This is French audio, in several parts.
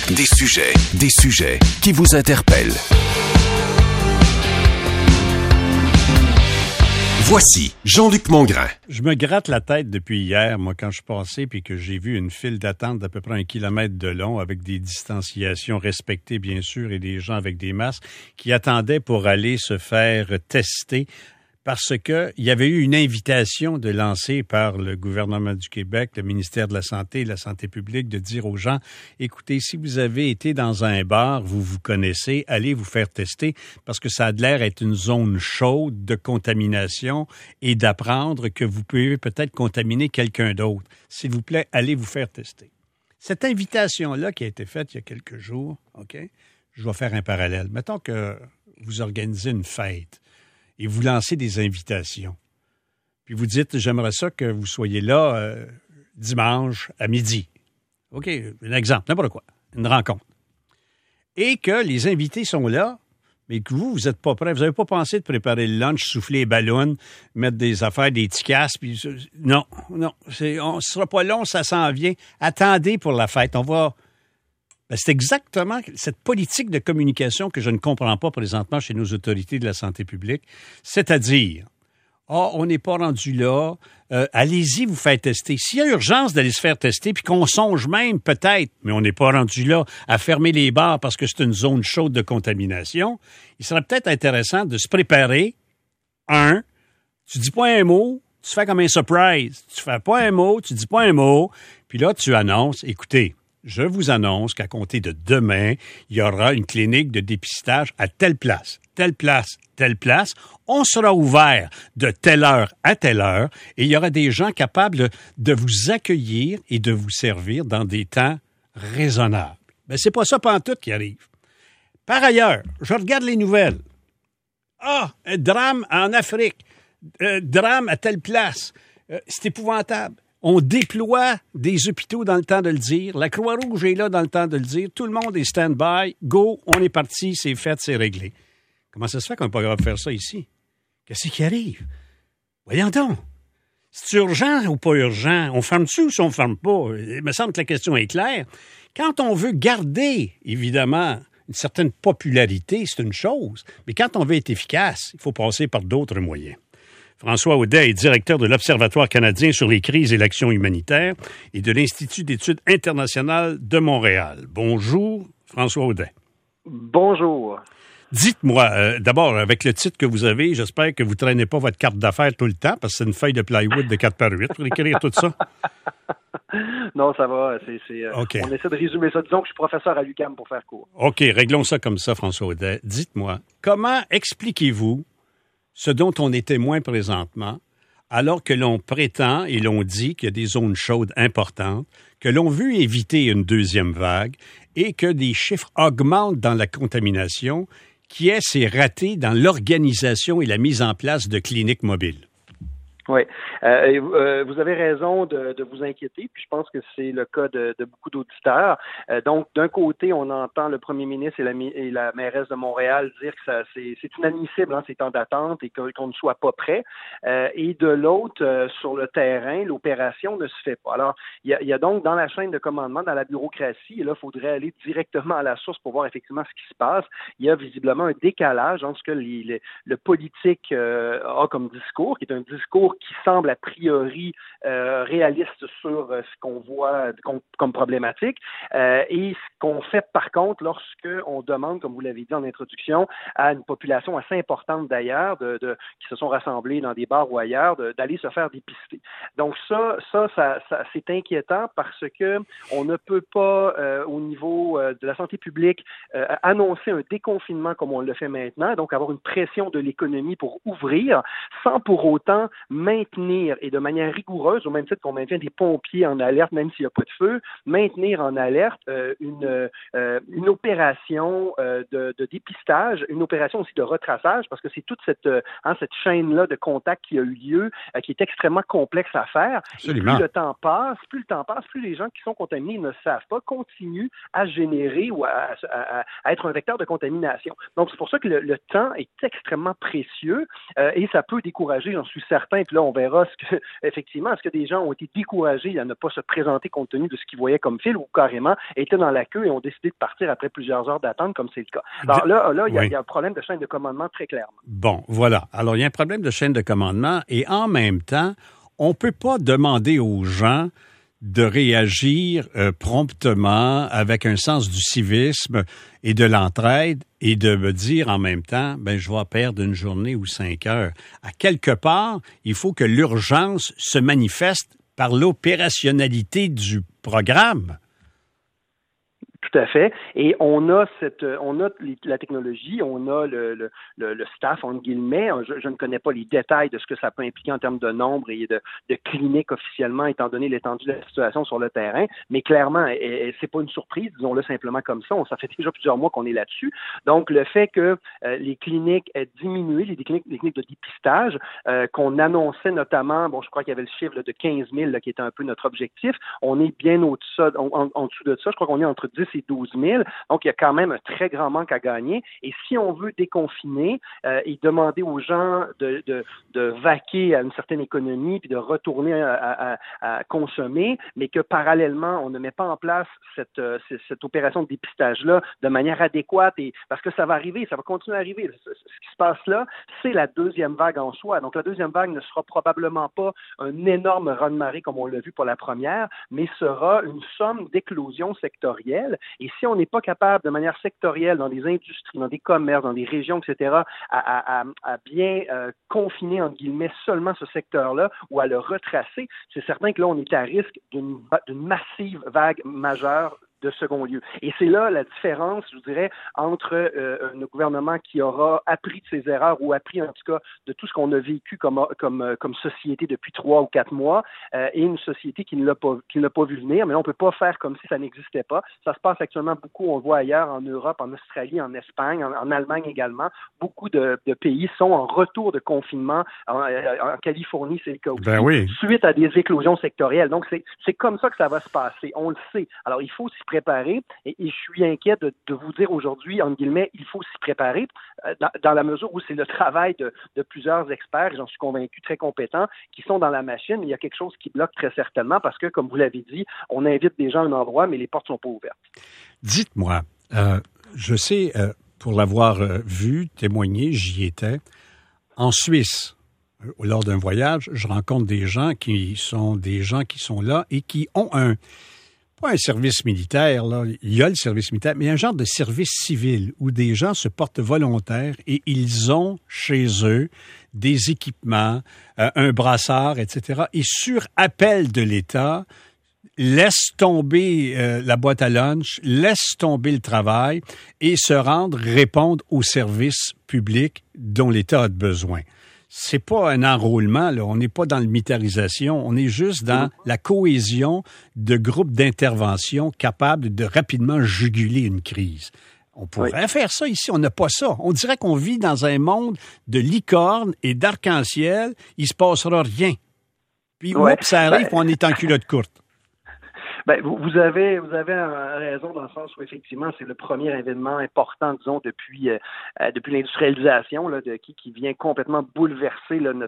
Des sujets qui vous interpellent. Voici Jean-Luc Mongrain. Je me gratte la tête depuis hier, moi, quand je suis passé puis que j'ai vu une file d'attente d'à peu près 1 kilomètre de long avec des distanciations respectées, bien sûr, et des gens avec des masques qui attendaient pour aller se faire tester parce qu'il y avait eu une invitation de lancer par le gouvernement du Québec, le ministère de la Santé et de la Santé publique, de dire aux gens, écoutez, si vous avez été dans un bar, vous vous connaissez, allez vous faire tester parce que ça a l'air d'être une zone chaude de contamination et d'apprendre que vous pouvez peut-être contaminer quelqu'un d'autre. S'il vous plaît, allez vous faire tester. Cette invitation-là qui a été faite il y a quelques jours, OK, je vais faire un parallèle. Mettons que vous organisez une fête et vous lancez des invitations. Puis vous dites, j'aimerais ça que vous soyez là dimanche à midi. OK, un exemple, n'importe quoi, une rencontre. Et que les invités sont là, mais que vous n'êtes pas prêts. Vous n'avez pas pensé de préparer le lunch, souffler les ballons, mettre des affaires, des ticasses. Puis non, ce ne sera pas long, ça s'en vient. Attendez pour la fête, on va... Ben, c'est exactement cette politique de communication que je ne comprends pas présentement chez nos autorités de la santé publique, c'est-à-dire, on n'est pas rendu là, allez-y vous faire tester. S'il y a urgence d'aller se faire tester, puis qu'on songe même peut-être, mais on n'est pas rendu là à fermer les bars parce que c'est une zone chaude de contamination, il serait peut-être intéressant de se préparer. Tu dis pas un mot, tu fais comme un surprise. Tu fais pas un mot, tu dis pas un mot, puis là tu annonces, écoutez, je vous annonce qu'à compter de demain, il y aura une clinique de dépistage à telle place, telle place, telle place. On sera ouvert de telle heure à telle heure et il y aura des gens capables de vous accueillir et de vous servir dans des temps raisonnables. Mais c'est pas ça pantoute qui arrive. Par ailleurs, je regarde les nouvelles. Un drame en Afrique, drame à telle place. C'est épouvantable. On déploie des hôpitaux dans le temps de le dire. La Croix-Rouge est là dans le temps de le dire. Tout le monde est stand-by. Go, on est parti, c'est fait, c'est réglé. Comment ça se fait qu'on n'est pas capable de faire ça ici? Qu'est-ce qui arrive? Voyons donc. C'est urgent ou pas urgent? On ferme-tu ou si on ne ferme pas? Il me semble que la question est claire. Quand on veut garder, évidemment, une certaine popularité, c'est une chose. Mais quand on veut être efficace, il faut passer par d'autres moyens. François Audet est directeur de l'Observatoire canadien sur les crises et l'action humanitaire et de l'Institut d'études internationales de Montréal. Bonjour, François Audet. Bonjour. Dites-moi, d'abord, avec le titre que vous avez, j'espère que vous ne traînez pas votre carte d'affaires tout le temps parce que c'est une feuille de plywood de 4x8 pour écrire tout ça. Non, ça va. Okay. On essaie de résumer ça. Disons que je suis professeur à l'UQAM pour faire court. OK, réglons ça comme ça, François Audet. Dites-moi, comment expliquez-vous ce dont on est témoin présentement, alors que l'on prétend et l'on dit qu'il y a des zones chaudes importantes, que l'on veut éviter une deuxième vague et que des chiffres augmentent dans la contamination, qui est raté dans l'organisation et la mise en place de cliniques mobiles? Oui. Vous avez raison de vous inquiéter, puis je pense que c'est le cas de beaucoup d'auditeurs. Donc, d'un côté, on entend le premier ministre et la mairesse de Montréal dire que c'est inadmissible, ces temps d'attente et qu'on ne soit pas prêt. Et de l'autre, sur le terrain, l'opération ne se fait pas. Alors, il y a donc dans la chaîne de commandement, dans la bureaucratie, et là, il faudrait aller directement à la source pour voir effectivement ce qui se passe. Il y a visiblement un décalage entre ce que le politique a comme discours, qui est un discours qui semble a priori réaliste sur ce qu'on voit comme problématique et ce qu'on fait par contre lorsque on demande, comme vous l'avez dit en introduction, à une population assez importante d'ailleurs qui se sont rassemblés dans des bars ou ailleurs d'aller se faire dépister. Donc ça c'est inquiétant parce que on ne peut pas au niveau de la santé publique annoncer un déconfinement comme on le fait maintenant, donc avoir une pression de l'économie pour ouvrir sans pour autant maintenir, et de manière rigoureuse, au même titre qu'on maintient des pompiers en alerte, même s'il n'y a pas de feu, maintenir en alerte une opération de dépistage, une opération aussi de retraçage, parce que c'est toute cette chaîne-là de contact qui a eu lieu, qui est extrêmement complexe à faire. Absolument. Et plus le temps passe, plus les gens qui sont contaminés ne savent pas, continuent à générer ou à être un vecteur de contamination. Donc, c'est pour ça que le temps est extrêmement précieux et ça peut décourager, j'en suis certain, puis là, on verra effectivement, est-ce que des gens ont été découragés à ne pas se présenter compte tenu de ce qu'ils voyaient comme fil ou carrément étaient dans la queue et ont décidé de partir après plusieurs heures d'attente, comme c'est le cas. Alors là, il y a un problème de chaîne de commandement très clairement. Bon, voilà. Alors, il y a un problème de chaîne de commandement et en même temps, on peut pas demander aux gens de réagir promptement avec un sens du civisme et de l'entraide et de me dire en même temps, je vais perdre une journée ou 5 heures. À quelque part, il faut que l'urgence se manifeste par l'opérationnalité du programme. Tout à fait. Et on a la technologie, on a le staff, entre guillemets. Je ne connais pas les détails de ce que ça peut impliquer en termes de nombre et de cliniques officiellement, étant donné l'étendue de la situation sur le terrain. Mais clairement, c'est pas une surprise, disons-le simplement comme ça. Ça fait déjà plusieurs mois qu'on est là-dessus. Donc, le fait que les cliniques aient diminué, les cliniques de dépistage, qu'on annonçait notamment, je crois qu'il y avait le chiffre de 15 000 qui était un peu notre objectif. On est bien en dessous de ça. Je crois qu'on est entre 10 et 12 000. Donc, il y a quand même un très grand manque à gagner. Et si on veut déconfiner et demander aux gens de vaquer à une certaine économie puis de retourner à consommer, mais que parallèlement, on ne met pas en place cette opération de dépistage-là de manière adéquate, parce que ça va arriver, ça va continuer à arriver. Ce qui se passe là, c'est la deuxième vague en soi. Donc, la deuxième vague ne sera probablement pas un énorme raz-de-marée comme on l'a vu pour la première, mais sera une somme d'éclosions sectorielles. Et si on n'est pas capable, de manière sectorielle, dans des industries, dans des commerces, dans des régions, etc., à bien confiner, entre guillemets, seulement ce secteur-là ou à le retracer, c'est certain que là, on est à risque d'une massive vague majeure de second lieu. Et c'est là la différence, je dirais, entre un gouvernement qui aura appris de ses erreurs ou appris en tout cas de tout ce qu'on a vécu comme société depuis 3 ou 4 mois et une société qui ne l'a pas vu venir. Mais là, on peut pas faire comme si ça n'existait pas. Ça se passe actuellement beaucoup, on le voit ailleurs, en Europe, en Australie, en Espagne, en Allemagne également. Beaucoup de pays sont en retour de confinement. En Californie, c'est le cas aussi. Oui. Suite à des éclosions sectorielles. Donc, c'est comme ça que ça va se passer. On le sait. Alors, il faut s'y préparer et je suis inquiet de vous dire aujourd'hui, entre guillemets, il faut s'y préparer dans la mesure où c'est le travail de plusieurs experts, j'en suis convaincu, très compétents, qui sont dans la machine, mais il y a quelque chose qui bloque très certainement parce que, comme vous l'avez dit, on invite des gens à un endroit, mais les portes sont pas ouvertes. Dites-moi, je sais, pour l'avoir vu, témoigné, j'y étais, en Suisse, lors d'un voyage, je rencontre des gens qui sont là et qui ont pas un service militaire, là. Il y a le service militaire, mais un genre de service civil où des gens se portent volontaires et ils ont chez eux des équipements, un brassard, etc. Et sur appel de l'État, laissent tomber la boîte à lunch, laissent tomber le travail et se rendent répondre aux services publics dont l'État a besoin. C'est pas un enrôlement, là. On n'est pas dans la militarisation. On est juste dans la cohésion de groupes d'intervention capables de rapidement juguler une crise. On pourrait faire ça ici. On n'a pas ça. On dirait qu'on vit dans un monde de licorne et d'arc-en-ciel. Il se passera rien. Puis, ça arrive, on est en culotte courte. Vous avez raison dans le sens où effectivement c'est le premier événement important, disons, depuis l'industrialisation là, qui vient complètement bouleverser là,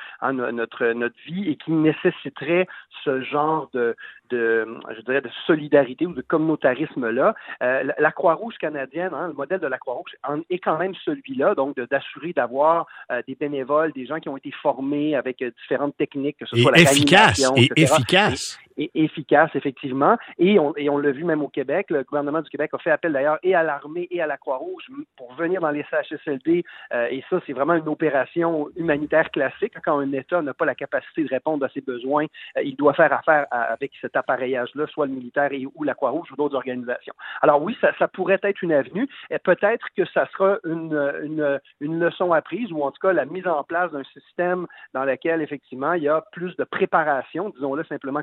notre vie et qui nécessiterait ce genre de solidarité ou de communautarisme-là. La Croix-Rouge canadienne, le modèle de la Croix-Rouge est quand même celui-là, donc d'assurer d'avoir des bénévoles, des gens qui ont été formés avec différentes techniques, que ce soit la réanimation, efficace. Et efficace, effectivement. Et on l'a vu même au Québec. Le gouvernement du Québec a fait appel d'ailleurs et à l'armée et à la Croix-Rouge pour venir dans les CHSLD. Et ça, c'est vraiment une opération humanitaire classique. Quand un État n'a pas la capacité de répondre à ses besoins, il doit faire affaire avec cet appareillage-là, soit le militaire ou la Croix-Rouge ou d'autres organisations. Alors oui, ça pourrait être une avenue. Et peut-être que ça sera une leçon apprise ou en tout cas la mise en place d'un système dans lequel, effectivement, il y a plus de préparation, disons-le simplement comme ça,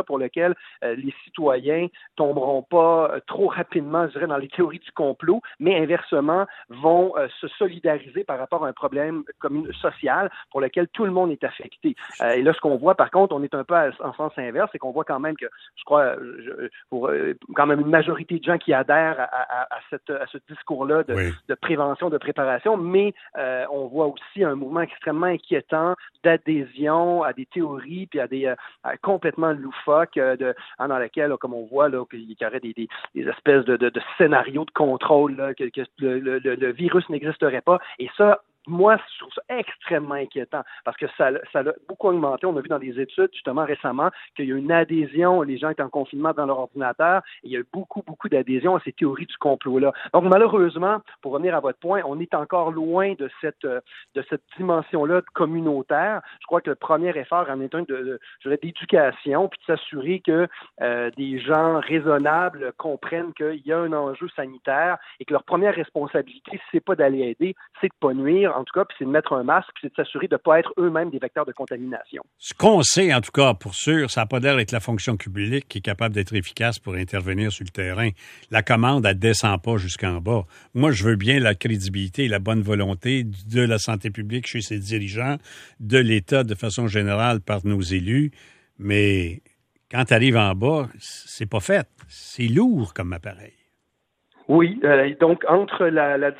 pour lequel les citoyens tomberont pas trop rapidement, je dirais, dans les théories du complot, mais inversement vont se solidariser par rapport à un problème social pour lequel tout le monde est affecté. Et là, ce qu'on voit, par contre, on est un peu en sens inverse, c'est qu'on voit quand même que, je crois, pour quand même une majorité de gens qui adhèrent à ce discours-là de prévention, de préparation, mais on voit aussi un mouvement extrêmement inquiétant d'adhésion à des théories puis à des complètement loufoques dans lesquelles, comme on voit, là, qu'il y aurait des espèces de scénarios de contrôle, là, que le virus n'existerait pas. Et ça, moi, je trouve ça extrêmement inquiétant parce que ça a beaucoup augmenté. On a vu dans des études, justement, récemment, qu'il y a une adhésion, les gens étaient en confinement dans leur ordinateur, et il y a eu beaucoup d'adhésion à ces théories du complot-là. Donc, malheureusement, pour revenir à votre point, on est encore loin de cette dimension-là communautaire. Je crois que le premier effort en est d'éducation, puis de s'assurer que des gens raisonnables comprennent qu'il y a un enjeu sanitaire et que leur première responsabilité, c'est pas d'aller aider, c'est de pas nuire, en tout cas, puis c'est de mettre un masque, puis c'est de s'assurer de ne pas être eux-mêmes des vecteurs de contamination. Ce qu'on sait, en tout cas, pour sûr, ça n'a pas l'air d'être la fonction publique qui est capable d'être efficace pour intervenir sur le terrain. La commande, elle ne descend pas jusqu'en bas. Moi, je veux bien la crédibilité et la bonne volonté de la santé publique chez ses dirigeants, de l'État de façon générale par nos élus, mais quand tu arrives en bas, c'est pas fait. C'est lourd comme appareil. Oui, donc entre la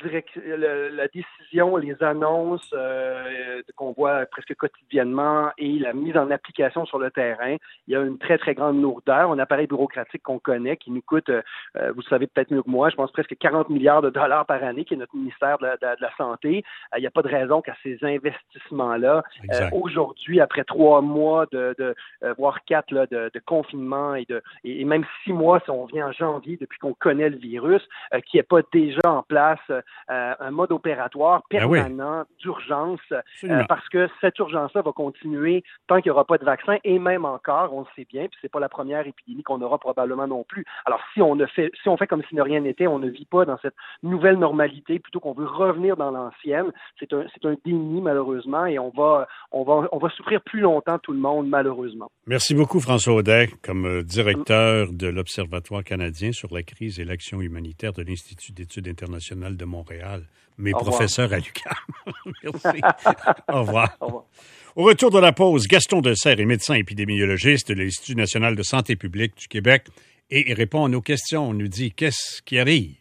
décision, les annonces qu'on voit presque quotidiennement et la mise en application sur le terrain, il y a une très, très grande lourdeur, un appareil bureaucratique qu'on connaît qui nous coûte, vous le savez peut-être mieux que moi, je pense presque 40 milliards de dollars par année, qui est notre ministère de la Santé. Il n'y a pas de raison qu'à ces investissements-là, aujourd'hui, après 3 mois voire 4 là, de confinement et même 6 mois si on vient en janvier depuis qu'on connaît le virus, qui n'est pas déjà en place un mode opératoire permanent d'urgence, parce que cette urgence-là va continuer tant qu'il n'y aura pas de vaccin, et même encore, on le sait bien, puis c'est pas la première épidémie qu'on aura probablement non plus. Alors, si on fait comme si de rien n'était, on ne vit pas dans cette nouvelle normalité, plutôt qu'on veut revenir dans l'ancienne, c'est un déni, malheureusement, et on va souffrir plus longtemps, tout le monde, malheureusement. Merci beaucoup, François Audet, comme directeur de l'Observatoire canadien sur la crise et l'action humanitaire de l'Institut d'études internationales de Montréal, mais professeur à l'UQAM. Merci. Au revoir. Au revoir. Au retour de la pause, Gaston Dessert est médecin épidémiologiste de l'Institut national de santé publique du Québec et il répond à nos questions. On nous dit qu'est-ce qui arrive.